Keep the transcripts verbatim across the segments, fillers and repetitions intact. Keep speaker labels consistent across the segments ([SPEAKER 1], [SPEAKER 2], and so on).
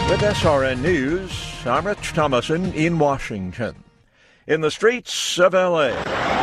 [SPEAKER 1] With S R N News, I'm Rich Thomason in Washington. In the streets of L A,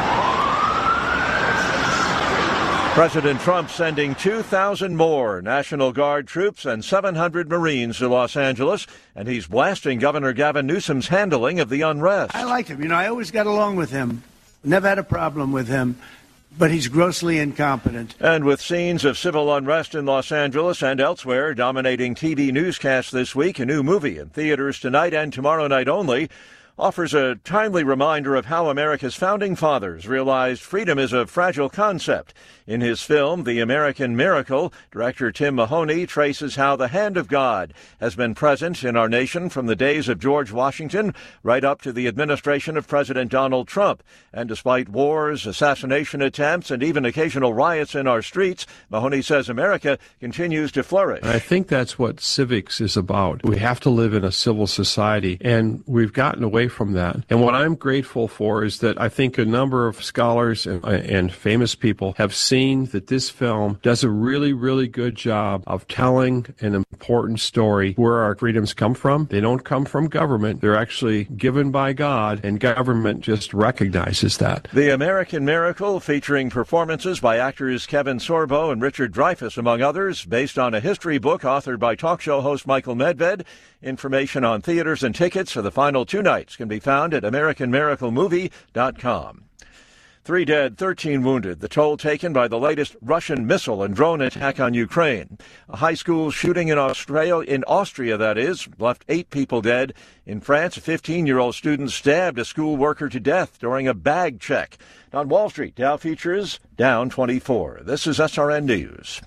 [SPEAKER 1] President Trump sending two thousand more National Guard troops and seven hundred Marines to Los Angeles, and he's blasting Governor Gavin Newsom's handling of the unrest.
[SPEAKER 2] I liked him. You know, I always got along with him. Never had a problem with him. But he's grossly incompetent.
[SPEAKER 1] And with scenes of civil unrest in Los Angeles and elsewhere dominating T V newscasts this week, a new movie in theaters tonight and tomorrow night only offers a timely reminder of how America's founding fathers realized freedom is a fragile concept. In his film, The American Miracle, director Tim Mahoney traces how the hand of God has been present in our nation from the days of George Washington right up to the administration of President Donald Trump. And despite wars, assassination attempts, and even occasional riots in our streets, Mahoney says America continues to flourish.
[SPEAKER 3] I think that's what civics is about. We have to live in a civil society, and we've gotten away from that. And what I'm grateful for is that I think a number of scholars and, and famous people have seen that this film does a really, really good job of telling an important story where our freedoms come from. They don't come from government. They're actually given by God, and government just recognizes that.
[SPEAKER 1] The American Miracle, featuring performances by actors Kevin Sorbo and Richard Dreyfuss, among others, based on a history book authored by talk show host Michael Medved. Information on theaters and tickets for the final two nights can be found at American Miracle Movie dot com. Three dead, thirteen wounded, the toll taken by the latest Russian missile and drone attack on Ukraine. A high school shooting in Australia, in Austria that is, left eight people dead. In France, a fifteen-year-old student stabbed a school worker to death during a bag check. On Wall Street, Dow futures down twenty-four. This is S R N News.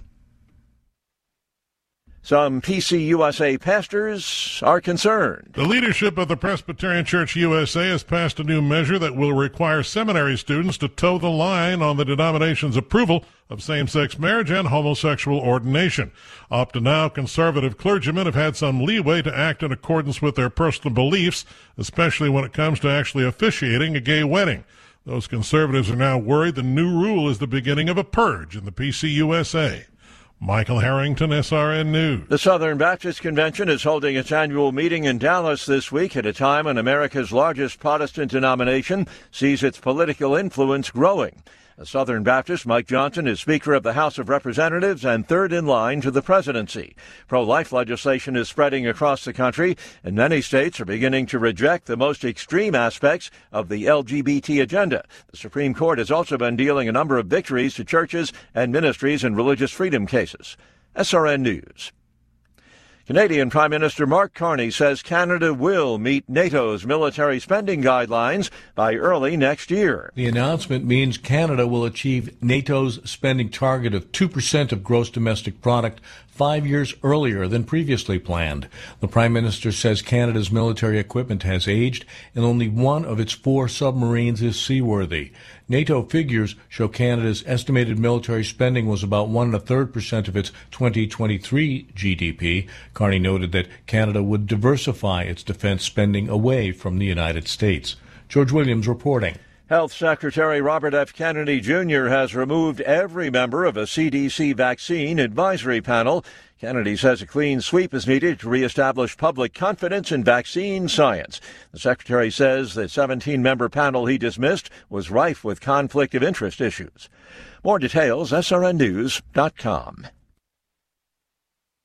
[SPEAKER 1] Some P C U S A pastors are concerned.
[SPEAKER 4] The leadership of the Presbyterian Church U S A has passed a new measure that will require seminary students to toe the line on the denomination's approval of same-sex marriage and homosexual ordination. Up to now, conservative clergymen have had some leeway to act in accordance with their personal beliefs, especially when it comes to actually officiating a gay wedding. Those conservatives are now worried the new rule is the beginning of a purge in the P C U S A. Michael Harrington, S R N News.
[SPEAKER 1] The Southern Baptist Convention is holding its annual meeting in Dallas this week at a time when America's largest Protestant denomination sees its political influence growing. A Southern Baptist, Mike Johnson, is Speaker of the House of Representatives and third in line to the presidency. Pro-life legislation is spreading across the country, and many states are beginning to reject the most extreme aspects of the L G B T agenda. The Supreme Court has also been dealing a number of victories to churches and ministries in religious freedom cases. S R N News. Canadian Prime Minister Mark Carney says Canada will meet NATO's military spending guidelines by early next year.
[SPEAKER 5] The announcement means Canada will achieve NATO's spending target of two percent of gross domestic product five years earlier than previously planned. The Prime Minister says Canada's military equipment has aged and only one of its four submarines is seaworthy. NATO figures show Canada's estimated military spending was about one and a third percent of its twenty twenty-three G D P. Carney noted that Canada would diversify its defense spending away from the United States. George Williams reporting.
[SPEAKER 1] Health Secretary Robert F. Kennedy Junior has removed every member of a C D C vaccine advisory panel. Kennedy says a clean sweep is needed to reestablish public confidence in vaccine science. The secretary says the seventeen-member panel he dismissed was rife with conflict of interest issues. More details, S R N News dot com.